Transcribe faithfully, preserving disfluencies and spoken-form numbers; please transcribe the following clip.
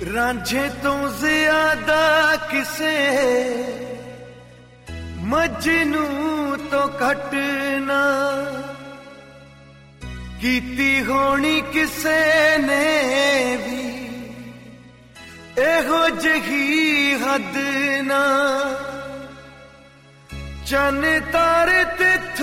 रांझे तो ज्यादा किसे मजनू तो घटना कीती होनी किसे ने भी एहो जही हद ना चन तारे ते